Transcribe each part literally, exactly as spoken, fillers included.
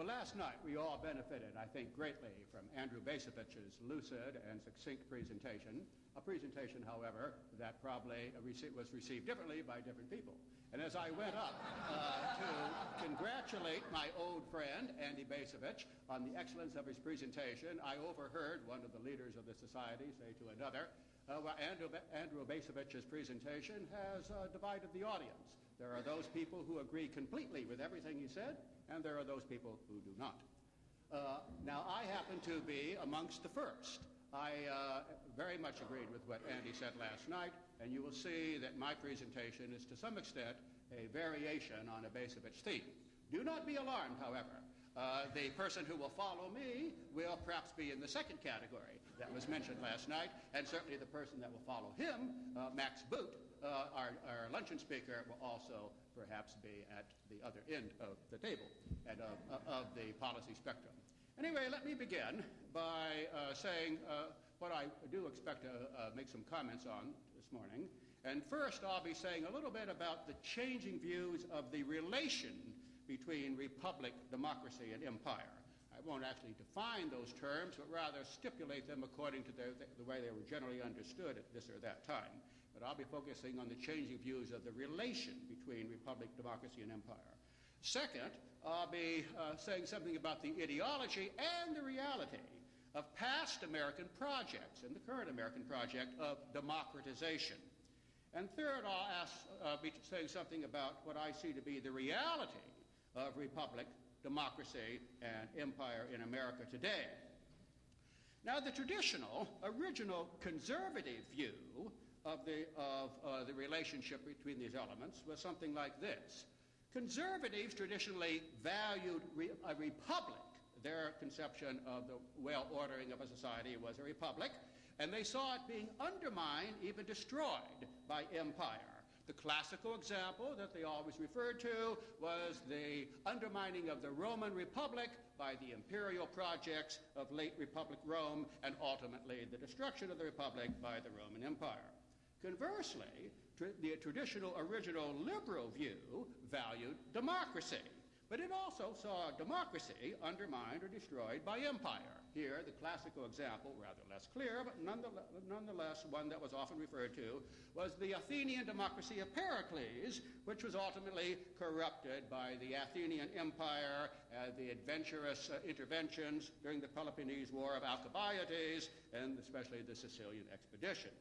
last night we all benefited, I think, greatly from Andrew Bacevich's lucid and succinct presentation, a presentation, however, that probably was received differently by different people. And as I went up uh, to congratulate my old friend, Andy Bacevich, on the excellence of his presentation, I overheard one of the leaders of the society say to another, Uh, well, Andrew, Andrew Bacevich's presentation has uh, divided the audience. There are those people who agree completely with everything he said, and there are those people who do not. Uh, now, I happen to be amongst the first. I uh, very much agreed with what Andy said last night, and you will see that my presentation is to some extent a variation on a Bacevich theme. Do not be alarmed, however. Uh, the person who will follow me will perhaps be in the second category that was mentioned last night, and certainly the person that will follow him, uh, Max Boot, uh, our, our luncheon speaker, will also perhaps be at the other end of the table and of, of the policy spectrum. Anyway, let me begin by uh, saying uh, what I do expect to uh, make some comments on this morning. And first, I'll be saying a little bit about the changing views of the relation between republic, democracy, and empire. I won't actually define those terms, but rather stipulate them according to the, the way they were generally understood at this or that time. But I'll be focusing on the changing views of the relation between republic, democracy, and empire. Second, I'll be uh, saying something about the ideology and the reality of past American projects and the current American project of democratization. And third, I'll ask, uh, be saying something about what I see to be the reality of republic, democracy, and empire in America today. Now, the traditional, original conservative view of the, of, uh, the relationship between these elements was something like this. Conservatives traditionally valued re- a republic. Their conception of the well-ordering of a society was a republic, and they saw it being undermined, even destroyed, by empire. The classical example that they always referred to was the undermining of the Roman Republic by the imperial projects of late Republic Rome, and ultimately the destruction of the Republic by the Roman Empire. Conversely, tr- the traditional original liberal view valued democracy, but it also saw democracy undermined or destroyed by empire. Here, the classical example, rather less clear, but nonetheless, nonetheless one that was often referred to, was the Athenian democracy of Pericles, which was ultimately corrupted by the Athenian Empire, uh, the adventurous uh, interventions during the Peloponnese War of Alcibiades, and especially the Sicilian expedition.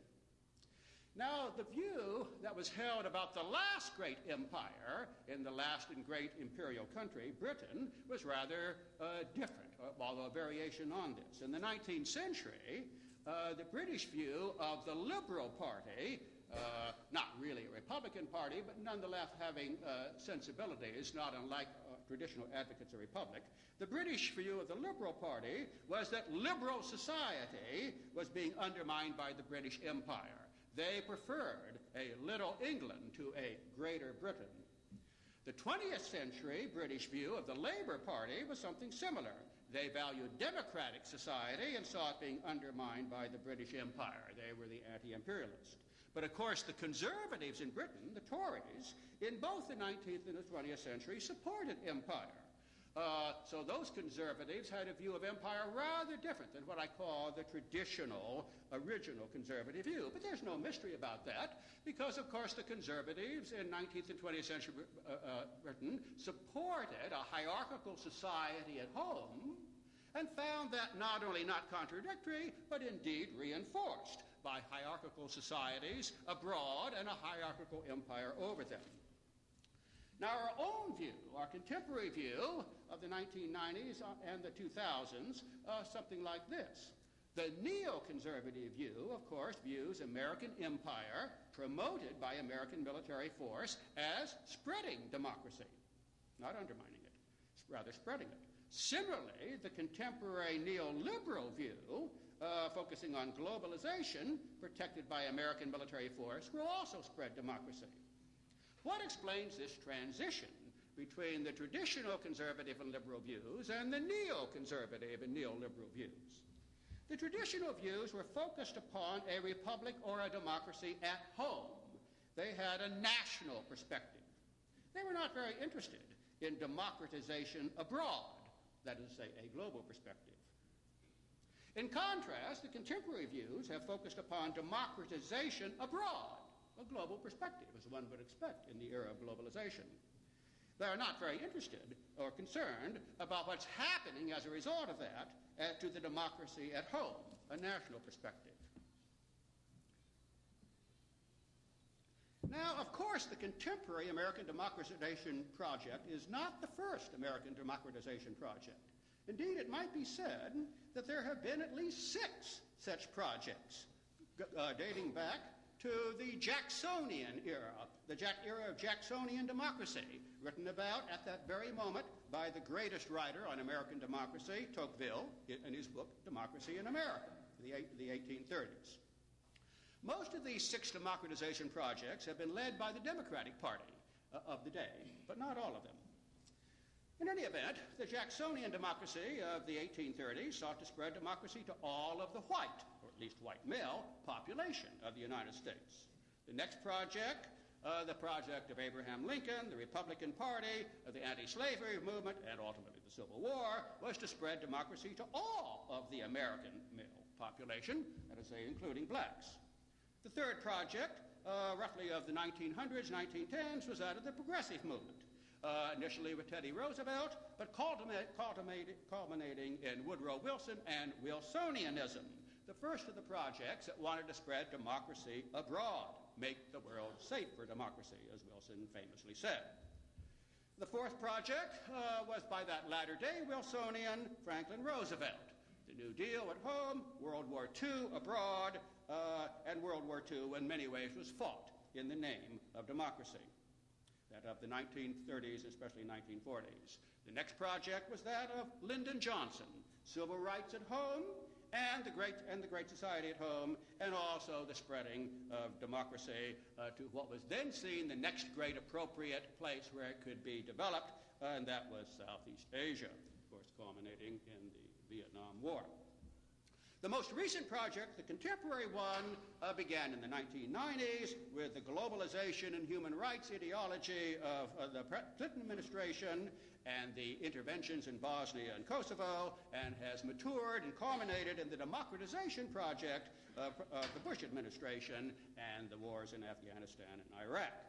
Now, the view that was held about the last great empire in the last and great imperial country, Britain, was rather uh, different, although a variation on this. In the nineteenth century, uh, the British view of the Liberal Party, uh, not really a Republican party, but nonetheless having uh, sensibilities not unlike uh, traditional advocates of republic, the British view of the Liberal Party was that liberal society was being undermined by the British Empire. They preferred a little England to a greater Britain. The twentieth century British view of the Labour Party was something similar. They valued democratic society and saw it being undermined by the British Empire. They were the anti-imperialists. But of course, the conservatives in Britain, the Tories, in both the nineteenth and the twentieth century, supported empire. Uh, so those conservatives had a view of empire rather different than what I call the traditional, original conservative view. But there's no mystery about that, because, of course, the conservatives in nineteenth and twentieth century uh, uh, Britain supported a hierarchical society at home and found that not only not contradictory, but indeed reinforced by hierarchical societies abroad and a hierarchical empire over them. Now, our own view, our contemporary view of the nineteen nineties and the two thousands, uh, something like this. The neoconservative view, of course, views American empire promoted by American military force as spreading democracy, not undermining it, rather spreading it. Similarly, the contemporary neoliberal view, uh, focusing on globalization protected by American military force, will also spread democracy. What explains this transition between the traditional conservative and liberal views and the neoconservative and neoliberal views? The traditional views were focused upon a republic or a democracy at home. They had a national perspective. They were not very interested in democratization abroad. that is to say, a global perspective. In contrast, the contemporary views have focused upon democratization abroad, a global perspective, as one would expect in the era of globalization. They are not very interested or concerned about what's happening as a result of that uh, to the democracy at home, a national perspective. Now, of course, the contemporary American democratization project is not the first American democratization project. Indeed, it might be said that there have been at least six such projects uh, dating back to the Jacksonian era, the Jack era of Jacksonian democracy, written about at that very moment by the greatest writer on American democracy, Tocqueville, in his book, Democracy in America, the, the eighteen thirties. Most of these six democratization projects have been led by the Democratic Party uh, of the day, but not all of them. In any event, the Jacksonian democracy of the eighteen thirties sought to spread democracy to all of the white, or at least white male, population of the United States. The next project, uh, the project of Abraham Lincoln, the Republican Party, uh, the anti-slavery movement, and ultimately the Civil War, was to spread democracy to all of the American male population, that is to say, including blacks. The third project, uh, roughly of the nineteen hundreds, nineteen tens, was that of the progressive movement. Uh, initially with Teddy Roosevelt, but culminate, culminate, culminating in Woodrow Wilson and Wilsonianism, the first of the projects that wanted to spread democracy abroad, make the world safe for democracy, as Wilson famously said. The fourth project uh, was by that latter-day Wilsonian Franklin Roosevelt. The New Deal at home, World War Two abroad, uh, and World War Two in many ways was fought in the name of democracy. That of the nineteen thirties, especially nineteen forties. The next project was that of Lyndon Johnson, civil rights at home, and the Great, and the Great Society at home, and also the spreading of democracy uh, to what was then seen the next great appropriate place where it could be developed, uh, and that was Southeast Asia, of course, culminating in the Vietnam War. The most recent project, the contemporary one, uh, began in the nineteen nineties with the globalization and human rights ideology of uh, the Clinton administration and the interventions in Bosnia and Kosovo, and has matured and culminated in the democratization project of, of the Bush administration and the wars in Afghanistan and Iraq.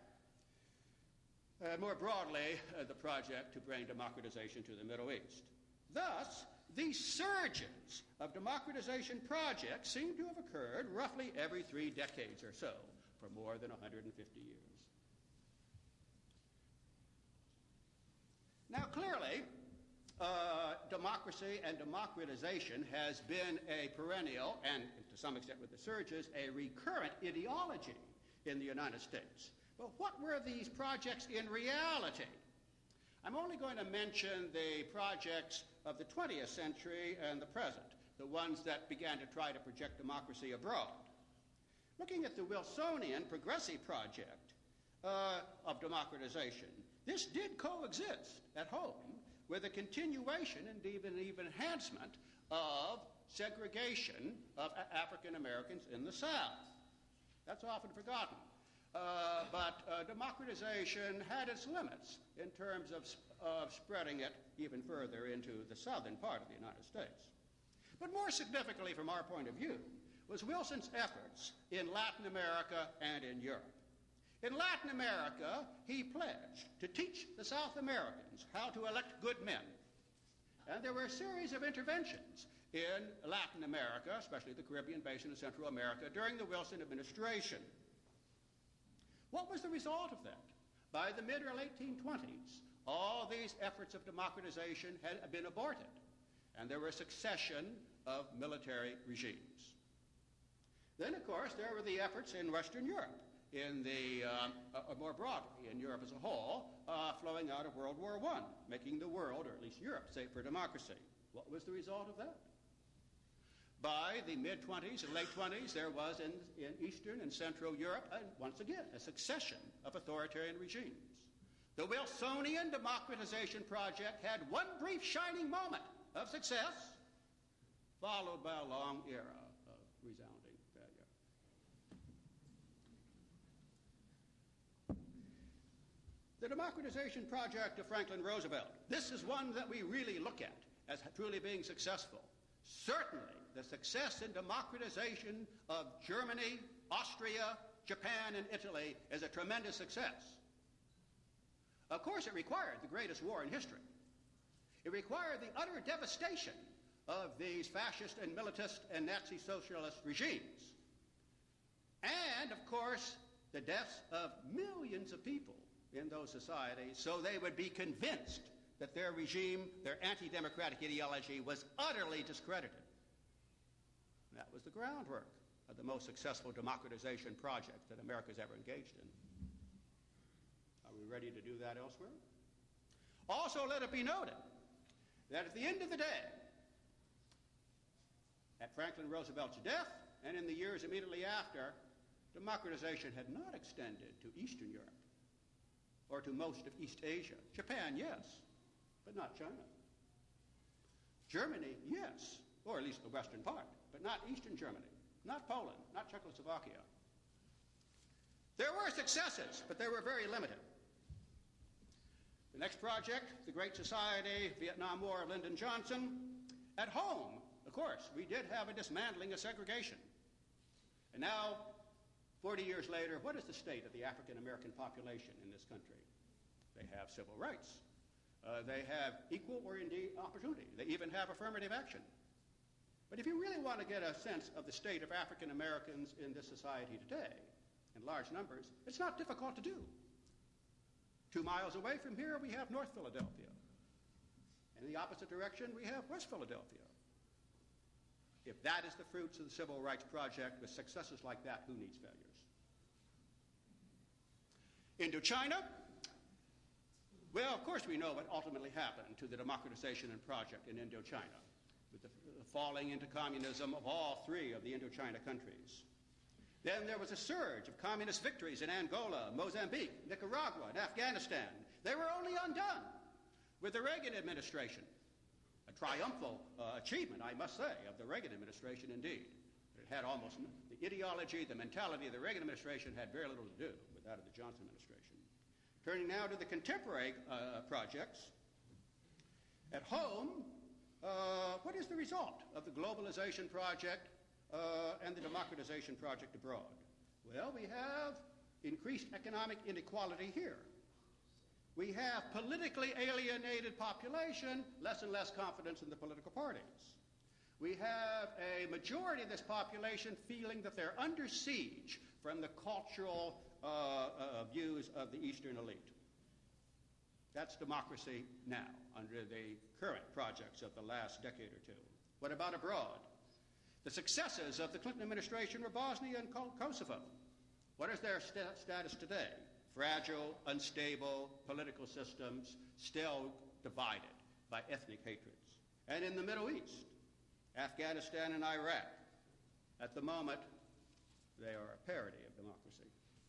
Uh, more broadly, uh, the project to bring democratization to the Middle East. Thus, these surges of democratization projects seem to have occurred roughly every three decades or so for more than one hundred fifty years. Now, clearly, uh, democracy and democratization has been a perennial, and to some extent with the surges, a recurrent ideology in the United States. But what were these projects in reality? I'm only going to mention the projects of the twentieth century and the present, the ones that began to try to project democracy abroad. Looking at the Wilsonian progressive project uh, of democratization, this did coexist at home with a continuation and even, even enhancement of segregation of African Americans in the South. That's often forgotten. Uh, but uh, democratization had its limits in terms of, of spreading it even further into the southern part of the United States. But more significantly from our point of view was Wilson's efforts in Latin America and in Europe. In Latin America, he pledged to teach the South Americans how to elect good men. And there were a series of interventions in Latin America, especially the Caribbean Basin and Central America, during the Wilson administration. What was the result of that? By the mid or late eighteen twenties, all these efforts of democratization had been aborted, and there were a succession of military regimes. Then, of course, there were the efforts in Western Europe, in the, um, uh, more broadly, in Europe as a whole, uh, flowing out of World War One, making the world, or at least Europe, safe for democracy. What was the result of that? By the mid-twenties and late twenties, there was in, in Eastern and Central Europe, and once again, a succession of authoritarian regimes. The Wilsonian democratization project had one brief shining moment of success, followed by a long era of resounding failure. The democratization project of Franklin Roosevelt. This is one that we really look at as truly being successful. Certainly, the success in democratization of Germany, Austria, Japan, and Italy is a tremendous success. Of course, it required the greatest war in history. It required the utter devastation of these fascist and militist and Nazi socialist regimes. And, of course, the deaths of millions of people in those societies so they would be convinced that their regime, their anti-democratic ideology was utterly discredited. That was the groundwork of the most successful democratization project that America's ever engaged in. Are we ready to do that elsewhere? Also, let it be noted that at the end of the day, at Franklin Roosevelt's death and in the years immediately after, democratization had not extended to Eastern Europe or to most of East Asia. Japan, yes, but not China. Germany, yes, or at least the western part, but not Eastern Germany, not Poland, not Czechoslovakia. There were successes, but they were very limited. The next project, the Great Society, Vietnam War, Lyndon Johnson. At home, of course, we did have a dismantling of segregation. And now, forty years later, what is the state of the African-American population in this country? They have civil rights. Uh, they have equal or indeed opportunity. They even have affirmative action. But if you really want to get a sense of the state of African Americans in this society today, in large numbers, it's not difficult to do. Two miles away from here, we have North Philadelphia. And in the opposite direction, we have West Philadelphia. If that is the fruits of the Civil Rights Project, with successes like that, who needs failures? Indochina. Well, of course we know what ultimately happened to the democratization and project in Indochina, with the, the falling into communism of all three of the Indochina countries. Then there was a surge of communist victories in Angola, Mozambique, Nicaragua, and Afghanistan. They were only undone with the Reagan administration. A triumphal uh, achievement, I must say, of the Reagan administration indeed. But it had almost, the ideology, the mentality of the Reagan administration had very little to do with that of the Johnson administration. Turning now to the contemporary uh, projects. At home, uh, what is the result of the globalization project uh, and the democratization project abroad? Well, we have increased economic inequality here. We have politically alienated population, less and less confidence in the political parties. We have a majority of this population feeling that they're under siege from the cultural uh, uh, views of the Eastern elite. That's democracy now, under the current projects of the last decade or two. What about abroad? The successes of the Clinton administration were Bosnia and Kosovo. What is their st- status today? Fragile, unstable political systems, still divided by ethnic hatreds. And in the Middle East, Afghanistan and Iraq, at the moment, they are a parody of democracy.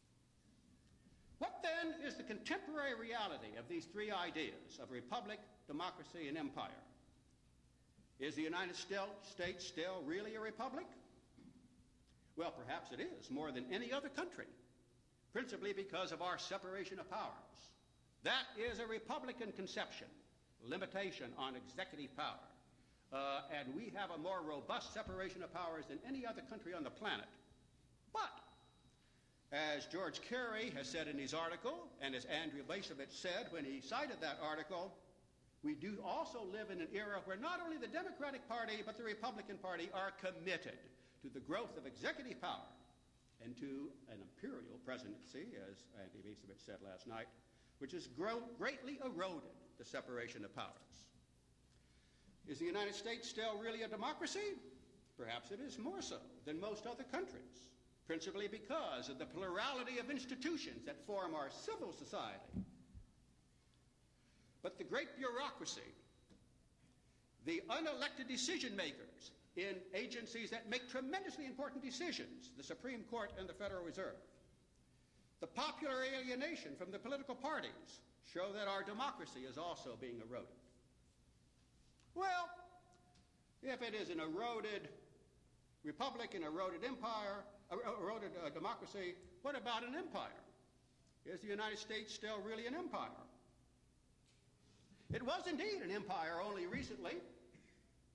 What then is the contemporary reality of these three ideas of republic, democracy, and empire? Is the United States still really a republic? Well, perhaps it is, more than any other country, principally because of our separation of powers. That is a Republican conception, limitation on executive power. Uh, and we have a more robust separation of powers than any other country on the planet. But, as George Carey has said in his article, and as Andrew Bacevich said when he cited that article, we do also live in an era where not only the Democratic Party but the Republican Party are committed to the growth of executive power and to an imperial presidency, as Andy Bacevich said last night, which has grow- greatly eroded the separation of powers. Is the United States still really a democracy? Perhaps it is more so than most other countries, principally because of the plurality of institutions that form our civil society. But the great bureaucracy, the unelected decision makers in agencies that make tremendously important decisions, the Supreme Court and the Federal Reserve, the popular alienation from the political parties show that our democracy is also being eroded. Well, if it is an eroded republic, an eroded empire, eroded uh, democracy, what about an empire? Is the United States still really an empire? It was indeed an empire only recently,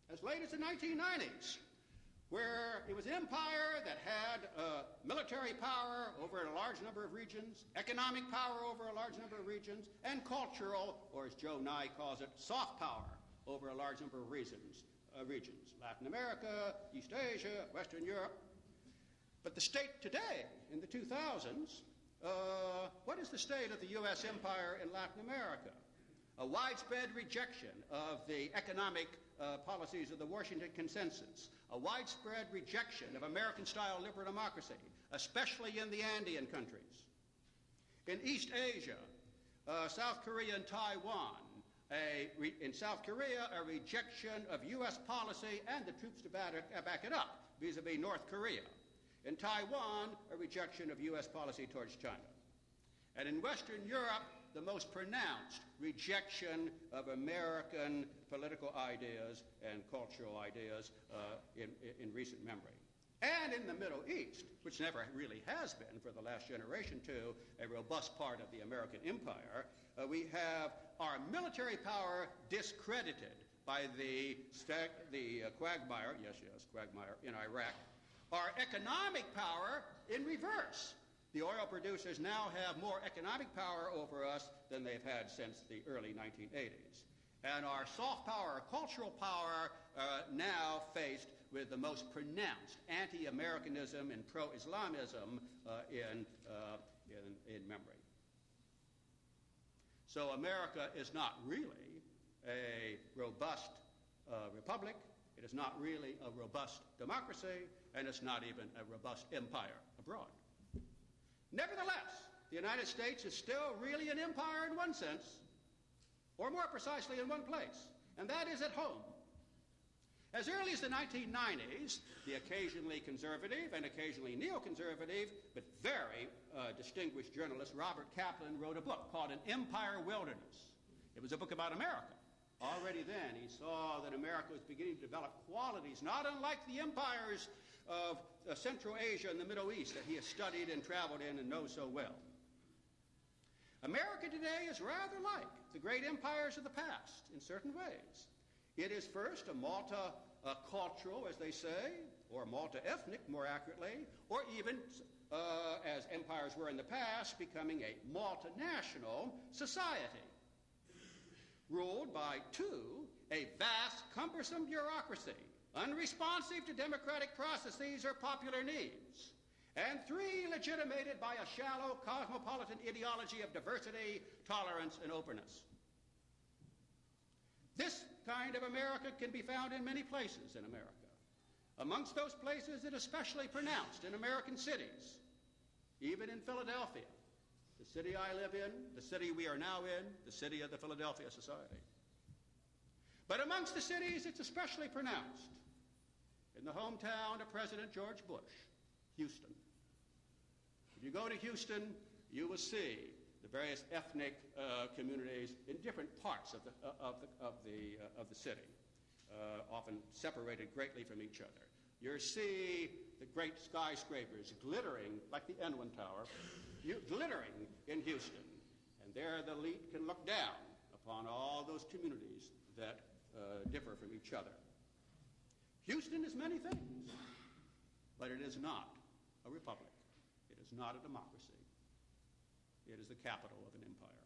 as late as the nineteen nineties, where it was an empire that had uh, military power over a large number of regions, economic power over a large number of regions, and cultural, or as Joe Nye calls it, soft power over a large number of regions, uh, regions. Latin America, East Asia, Western Europe. But the state today, in the two thousands, uh, what is the state of the U S empire in Latin America? A widespread rejection of the economic uh, policies of the Washington Consensus, a widespread rejection of American-style liberal democracy, especially in the Andean countries. In East Asia, uh, South Korea and Taiwan, a re- in South Korea, a rejection of U S policy and the troops to back it, uh, back it up vis-a-vis North Korea. In Taiwan, a rejection of U S policy towards China. And in Western Europe, the most pronounced rejection of American political ideas and cultural ideas uh, in, in recent memory. And in the Middle East, which never really has been for the last generation two a robust part of the American empire, uh, we have our military power discredited by the, the uh, quagmire, yes, yes, quagmire in Iraq, our economic power in reverse. The oil producers now have more economic power over us than they've had since the early nineteen eighties. And our soft power, our cultural power, uh, now faced with the most pronounced anti-Americanism and pro-Islamism uh, in, uh, in, in memory. So America is not really a robust uh, republic. It is not really a robust democracy, and it's not even a robust empire abroad. Nevertheless, the United States is still really an empire in one sense, or more precisely in one place, and that is at home. As early as the nineteen nineties, the occasionally conservative and occasionally neoconservative, but very uh, distinguished journalist Robert Kaplan wrote a book called An Empire Wilderness. It was a book about America. Already then, he saw that America was beginning to develop qualities not unlike the empires of uh, Central Asia and the Middle East that he has studied and traveled in and knows so well. America today is rather like the great empires of the past in certain ways. It is first a multi-cultural, as they say, or multi-ethnic, more accurately, or even, uh, as empires were in the past, becoming a multinational society, ruled by, two, a vast, cumbersome bureaucracy, unresponsive to democratic processes or popular needs, and three, legitimated by a shallow cosmopolitan ideology of diversity, tolerance, and openness. This kind of America can be found in many places in America. Amongst those places, it is especially pronounced in American cities, even in Philadelphia, the city I live in, the city we are now in, the city of the Philadelphia Society. But amongst the cities, it's especially pronounced in the hometown of President George Bush, Houston. If you go to Houston, you will see the various ethnic uh, communities in different parts of the, uh, of the, of the, uh, of the city, uh, often separated greatly from each other. You'll see the great skyscrapers glittering like the Enwin Tower, you, glittering in Houston. And there the elite can look down upon all those communities that uh, differ from each other. Houston is many things, but it is not a republic. It is not a democracy. It is the capital of an empire.